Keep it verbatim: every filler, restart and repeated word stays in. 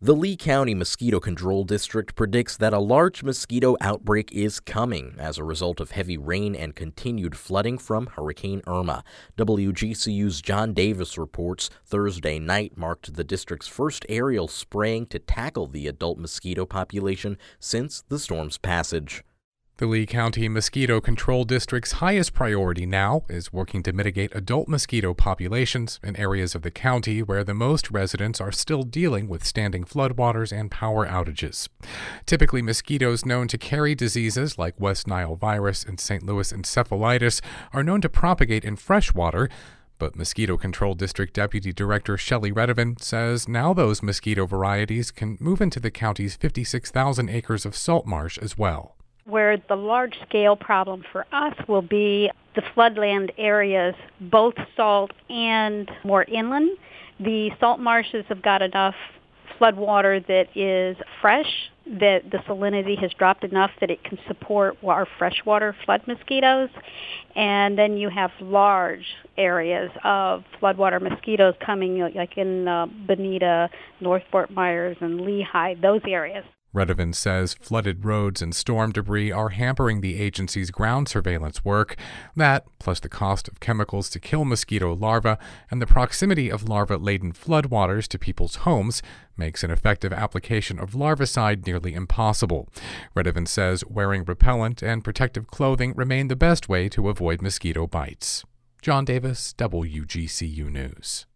The Lee County Mosquito Control District predicts that a large mosquito outbreak is coming as a result of heavy rain and continued flooding from Hurricane Irma. W G C U's John Davis reports Thursday night marked the district's first aerial spraying to tackle the adult mosquito population since the storm's passage. The Lee County Mosquito Control District's highest priority now is working to mitigate adult mosquito populations in areas of the county where the most residents are still dealing with standing floodwaters and power outages. Typically, mosquitoes known to carry diseases like West Nile virus and Saint Louis encephalitis are known to propagate in fresh water. But Mosquito Control District Deputy Director Shelley Redevin says now those mosquito varieties can move into the county's fifty-six thousand acres of salt marsh as well. Where the large-scale problem for us will be the floodland areas, both salt and more inland. The salt marshes have got enough flood water that is fresh, that the salinity has dropped enough that it can support our freshwater flood mosquitoes. And then you have large areas of floodwater mosquitoes coming, like in uh, Bonita, North Fort Myers, and Lehigh, those areas. Redevin says flooded roads and storm debris are hampering the agency's ground surveillance work. That, plus the cost of chemicals to kill mosquito larvae and the proximity of larva-laden floodwaters to people's homes, makes an effective application of larvicide nearly impossible. Redevin says wearing repellent and protective clothing remain the best way to avoid mosquito bites. John Davis, W G C U News.